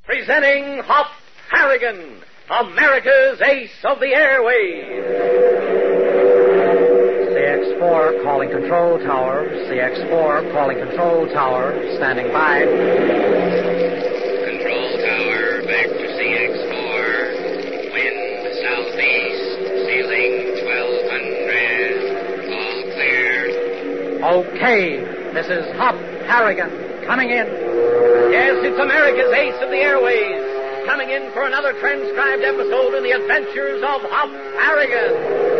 Presenting Hop Harrigan, America's ace of the airways. CX-4 calling control tower. CX-4 calling control tower. Standing by. Control tower, back to CX-4. Wind southeast, ceiling 1200. All clear. Okay, this is Hop Harrigan coming in. Yes, it's America's ace of the airways, coming in for another transcribed episode in the adventures of Hop Harrigan.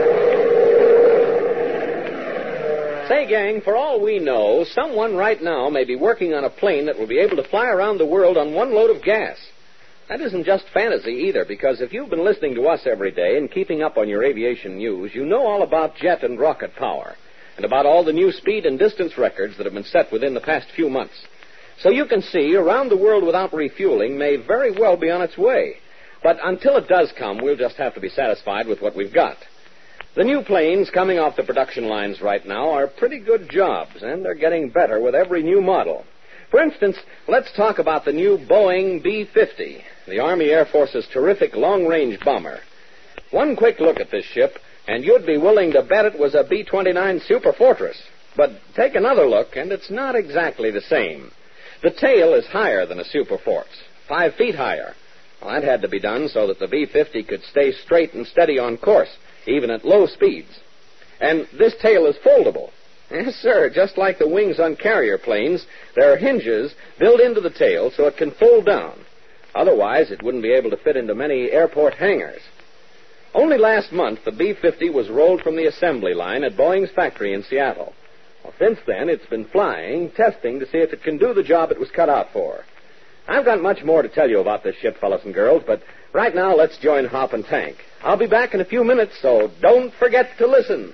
Say, gang, for all we know, someone right now may be working on a plane that will be able to fly around the world on one load of gas. That isn't just fantasy either, because if you've been listening to us every day and keeping up on your aviation news, you know all about jet and rocket power, and about all the new speed and distance records that have been set within the past few months. So you can see, around the world without refueling may very well be on its way. But until it does come, we'll just have to be satisfied with what we've got. The new planes coming off the production lines right now are pretty good jobs, and they're getting better with every new model. For instance, let's talk about the new Boeing B-50, the Army Air Force's terrific long-range bomber. One quick look at this ship, and you'd be willing to bet it was a B-29 Super Fortress. But take another look, and it's not exactly the same. The tail is higher than a Super Force, 5 feet higher. Well, that had to be done so that the B-50 could stay straight and steady on course, even at low speeds. And this tail is foldable. Yes, sir, just like the wings on carrier planes, there are hinges built into the tail so it can fold down. Otherwise, it wouldn't be able to fit into many airport hangars. Only last month, the B-50 was rolled from the assembly line at Boeing's factory in Seattle. Well, since then, it's been flying, testing to see if it can do the job it was cut out for. I've got much more to tell you about this ship, fellas and girls, but right now, let's join Hop and Tank. I'll be back in a few minutes, so don't forget to listen.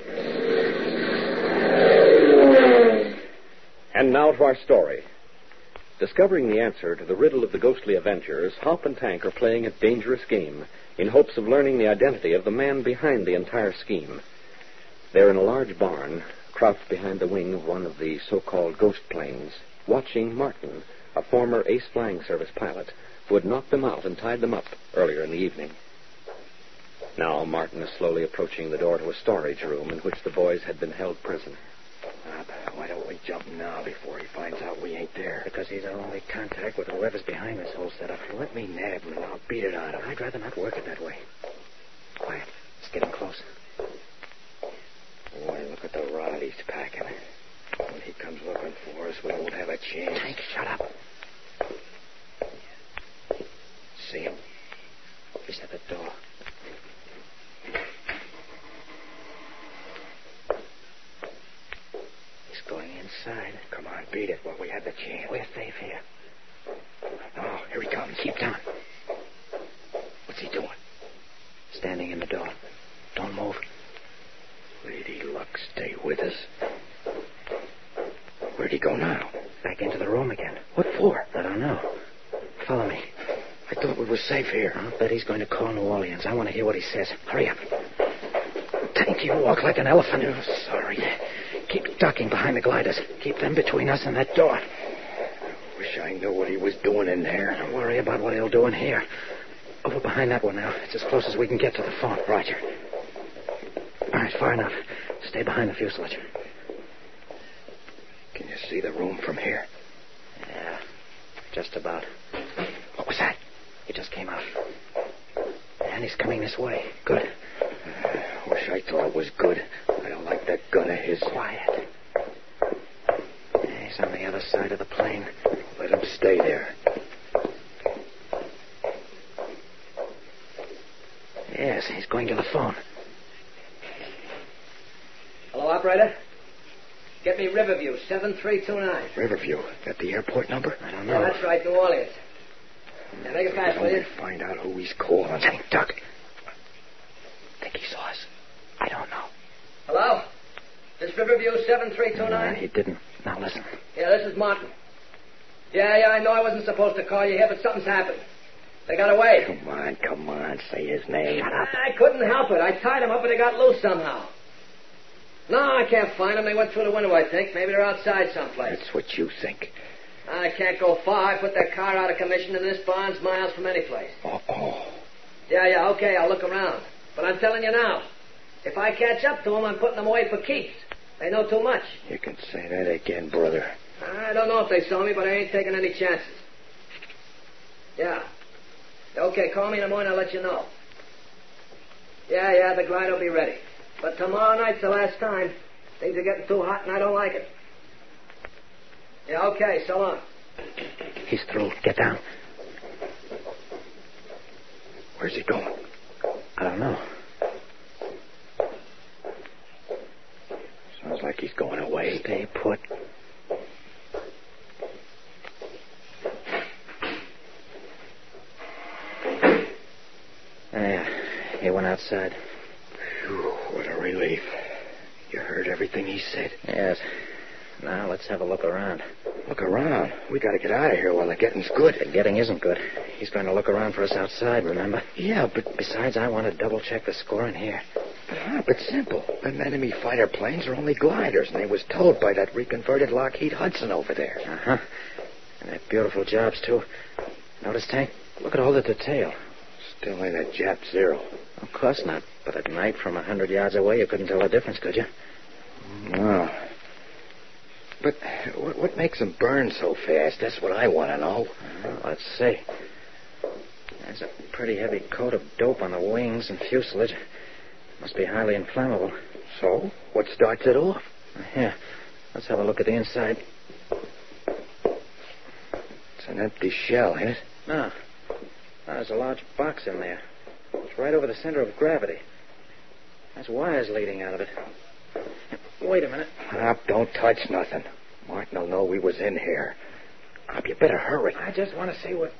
And now to our story. Discovering the answer to the riddle of the ghostly Avengers, Hop and Tank are playing a dangerous game in hopes of learning the identity of the man behind the entire scheme. They're in a large barn, crouched behind the wing of one of the so-called ghost planes, watching Martin, a former Ace Flying Service pilot, who had knocked them out and tied them up earlier in the evening. Now Martin is slowly approaching the door to a storage room in which the boys had been held prisoner. Why don't we jump now before he finds out we ain't there? Because he's our only contact with whoever's behind this whole setup. Let me nab him and I'll beat it out of him. I'd rather not work it that way. Quiet. It's getting close. Boy, look at the rod he's packing. When he comes looking for us, we won't have a chance. Tank, shut up. See him? He's at the door. He's going inside. Come on, beat it while we have the chance. We're safe here. Oh, here he comes. Keep down. What's he doing? Standing in the door. Don't move. Lady Luck, stay with us. Where'd he go now? Back into the room again. What for? I don't know. Follow me. I thought we were safe here. I'll bet he's going to call New Orleans. I want to hear what he says. Hurry up. Tank, you walk like an elephant. Oh, sorry. Keep ducking behind the gliders. Keep them between us and that door. Wish I knew what he was doing in there. Don't worry about what he'll do in here. Over behind that one now. It's as close as we can get to the phone. Roger. All right, far enough. Stay behind the fuselage. Can you see the room from here? Yeah, just about. What was that? He just came out. And he's coming this way. Good. Wish I thought it was good. I don't like that gun of his. Quiet. He's on the other side of the plane. Let him stay there. Yes, he's going to the phone. Hello, operator? Get me Riverview, 7329. Riverview. That the airport number? I don't know. Yeah, that's right, New Orleans. Now, make it fast, will you? Find out who he's calling. Tank, duck. Think he saw us? I don't know. Hello? This Riverview, 7329? He didn't. Now listen. Yeah, this is Martin. Yeah, I know I wasn't supposed to call you here, but something's happened. They got away. Come on, say his name. Shut up. I couldn't help it. I tied them up, but they got loose somehow. No, I can't find them. They went through the window, I think. Maybe they're outside someplace. That's what you think. I can't go far. I put that car out of commission, and this barn's miles from any place. Uh-oh. Yeah, okay, I'll look around. But I'm telling you now, if I catch up to them, I'm putting them away for keeps. They know too much. You can say that again, brother. I don't know if they saw me, but I ain't taking any chances. Yeah. Okay, call me in the morning, I'll let you know. Yeah, the glider will be ready. But tomorrow night's the last time. Things are getting too hot, and I don't like it. Yeah, okay, so long. He's through. Get down. Where's he going? I don't know. Sounds like he's going away. Stay put. He went outside. Phew, what a relief. You heard everything he said? Yes. Now, let's have a look around. Look around. We got to get out of here while the getting's good. The getting isn't good. He's going to look around for us outside, remember? Yeah, but... Besides, I want to double-check the score in here. But simple. Them enemy fighter planes are only gliders, and they was towed by that reconverted Lockheed Hudson over there. Uh-huh. And they're beautiful jobs, too. Notice, Tank? Look at all the detail. Still ain't a Jap Zero. Of course not. But at night, from 100 yards away, you couldn't tell the difference, could you? No. But what makes them burn so fast? That's what I want to know. Let's see. There's a pretty heavy coat of dope on the wings and fuselage. Must be highly inflammable. So? What starts it off? Here. Let's have a look at the inside. It's an empty shell, ain't it? No. There's a large box in there. It's right over the center of gravity. There's wires leading out of it. Wait a minute. Hop, don't touch nothing. Martin will know we was in here. Hop, you better hurry. I just want to see what...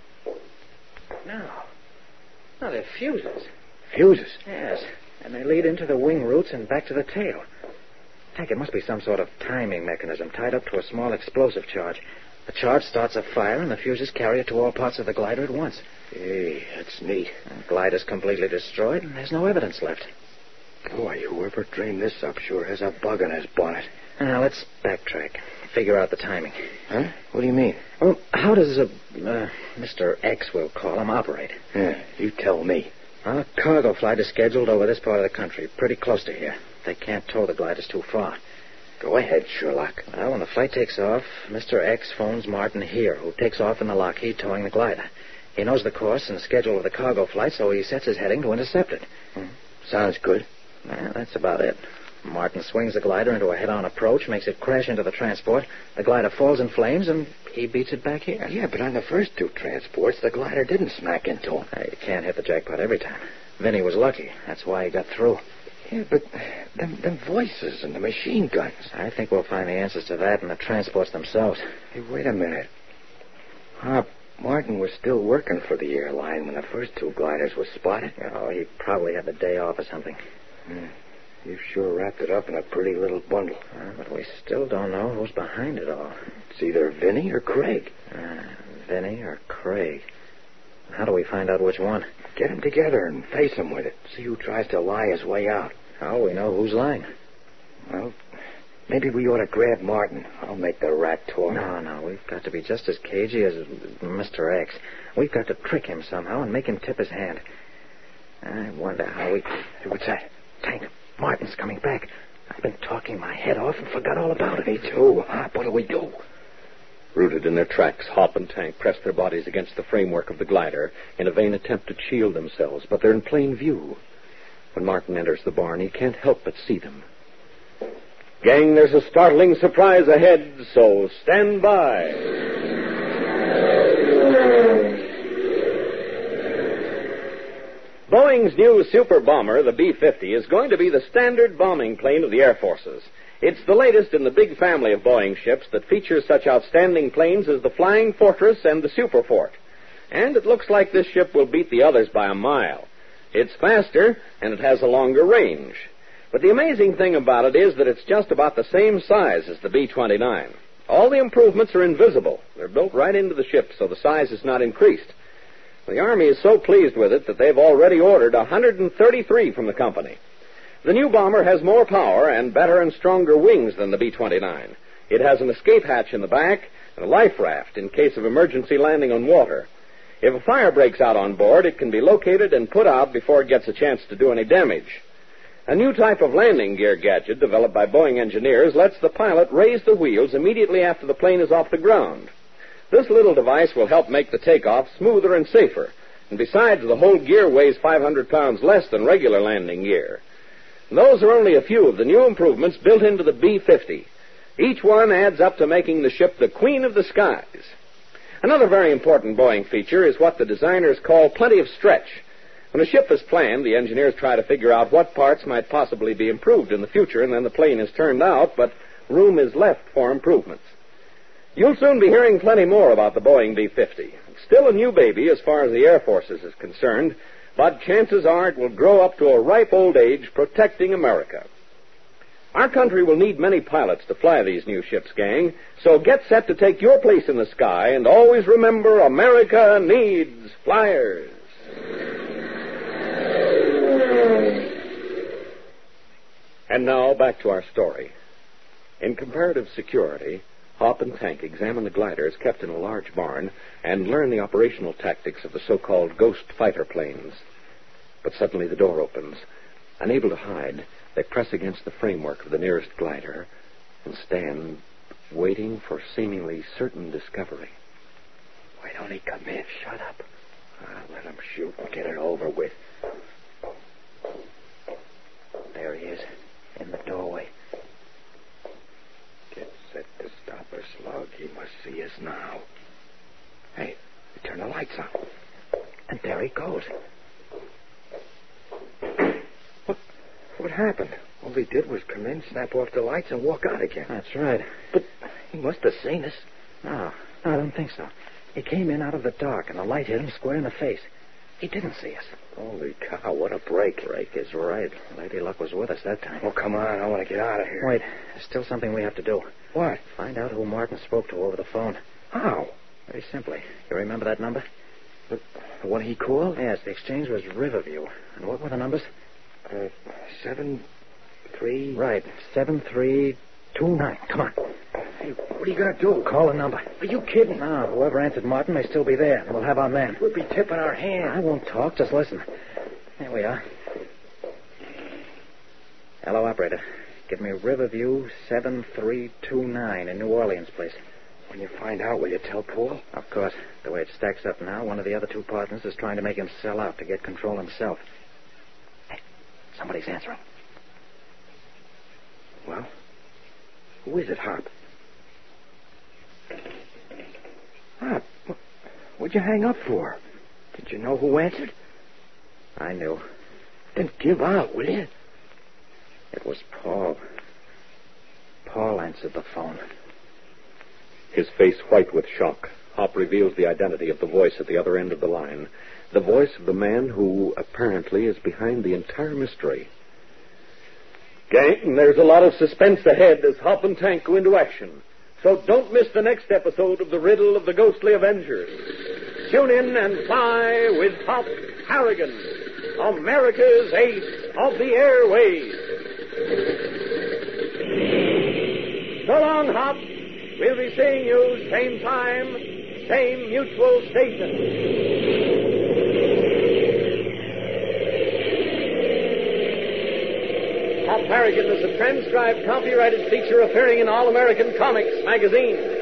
No, they're fuses. Fuses? Yes, and they lead into the wing roots and back to the tail. Tank, it must be some sort of timing mechanism tied up to a small explosive charge. The charge starts a fire, and the fuses carry it to all parts of the glider at once. Hey, that's neat. The glider's completely destroyed, and there's no evidence left. Boy, whoever dreamed this up sure has a bug in his bonnet. Now, let's backtrack. Figure out the timing. Huh? What do you mean? Well, how does Mr. X, we'll call him, operate? Yeah, you tell me. A cargo flight is scheduled over this part of the country, pretty close to here. They can't tow the gliders too far. Go ahead, Sherlock. Well, when the flight takes off, Mr. X phones Martin here, who takes off in the Lockheed towing the glider. He knows the course and the schedule of the cargo flight, so he sets his heading to intercept it. Sounds good. Well, that's about it. Martin swings the glider into a head-on approach, makes it crash into the transport. The glider falls in flames, and he beats it back here. Yeah, but on the first two transports, the glider didn't smack into him. You can't hit the jackpot every time. Vinny was lucky. That's why he got through. Yeah, but them voices and the machine guns. I think we'll find the answers to that in the transports themselves. Hey, wait a minute. Hop, Martin was still working for the airline when the first two gliders were spotted. Oh, he probably had the day off or something. You sure wrapped it up in a pretty little bundle. But we still don't know who's behind it all. It's either Vinny or Craig. Vinny or Craig. How do we find out which one? Get them together and face them with it. See who tries to lie his way out. How will we know who's lying? Well, maybe we ought to grab Martin. I'll make the rat talk. No. We've got to be just as cagey as Mr. X. We've got to trick him somehow and make him tip his hand. I wonder how we... Hey, what's that? Tank, Martin's coming back. I've been talking my head off and forgot all about it. Me too. Hop, what do we do? Rooted in their tracks, Hop and Tank press their bodies against the framework of the glider in a vain attempt to shield themselves, but they're in plain view. When Martin enters the barn, he can't help but see them. Gang, there's a startling surprise ahead, so stand by. Boeing's new super bomber, the B-50, is going to be the standard bombing plane of the Air Forces. It's the latest in the big family of Boeing ships that features such outstanding planes as the Flying Fortress and the Superfort. And it looks like this ship will beat the others by a mile. It's faster, and it has a longer range. But the amazing thing about it is that it's just about the same size as the B-29. All the improvements are invisible. They're built right into the ship, so the size is not increased. The Army is so pleased with it that they've already ordered 133 from the company. The new bomber has more power and better and stronger wings than the B-29. It has an escape hatch in the back, and a life raft in case of emergency landing on water. If a fire breaks out on board, it can be located and put out before it gets a chance to do any damage. A new type of landing gear gadget developed by Boeing engineers lets the pilot raise the wheels immediately after the plane is off the ground. This little device will help make the takeoff smoother and safer. And besides, the whole gear weighs 500 pounds less than regular landing gear. And those are only a few of the new improvements built into the B-50. Each one adds up to making the ship the queen of the skies. Another very important Boeing feature is what the designers call plenty of stretch. When a ship is planned, the engineers try to figure out what parts might possibly be improved in the future, and then the plane is turned out, but room is left for improvements. You'll soon be hearing plenty more about the Boeing B-50. It's still a new baby as far as the Air Forces is concerned, but chances are it will grow up to a ripe old age protecting America. Our country will need many pilots to fly these new ships, gang, so get set to take your place in the sky, and always remember, America needs flyers. And now, back to our story. In comparative security, Hop and Tank examine the gliders kept in a large barn and learn the operational tactics of the so-called ghost fighter planes. But suddenly the door opens. Unable to hide, they press against the framework of the nearest glider and stand waiting for seemingly certain discovery. Why don't he come in? Shut up. Let him shoot and get it over with. There he is, in the doorway. Get set to stop us, Slug. He must see us now. Hey, turn the lights on. And there he goes. What happened? All he did was come in, snap off the lights, and walk out again. That's right. But he must have seen us. No, I don't think so. He came in out of the dark, and the light hit him square in the face. He didn't see us. Holy cow, what a break. Break is right. Lady Luck was with us that time. Oh, come on. I want to get out of here. Wait, there's still something we have to do. What? Find out who Martin spoke to over the phone. How? Very simply. You remember that number? The one he called? Yes, the exchange was Riverview. And what were the numbers? 7-3... Right, 7329. Come on. Hey, what are you going to do? Call the number. Are you kidding? No, whoever answered Martin may still be there, and we'll have our man. We'll be tipping our hand. I won't talk, just listen. There we are. Hello, operator. Give me Riverview 7329 in New Orleans, please. When you find out, will you tell Paul? Of course. The way it stacks up now, one of the other two partners is trying to make him sell out to get control himself. Hey, somebody's answering. Well, who is it, Hop? Hop, what'd you hang up for? Did you know who answered? I knew. Then give out, will you? It was Paul. Paul answered the phone. His face white with shock, Hop reveals the identity of the voice at the other end of the line. The voice of the man who apparently is behind the entire mystery. Gang, there's a lot of suspense ahead as Hop and Tank go into action. So don't miss the next episode of The Riddle of the Ghostly Avengers. Tune in and fly with Hop Harrigan, America's ace of the airways. So long, Hop. We'll be seeing you same time, same mutual station. Hop Harrigan is a transcribed, copyrighted feature appearing in All American Comics magazine.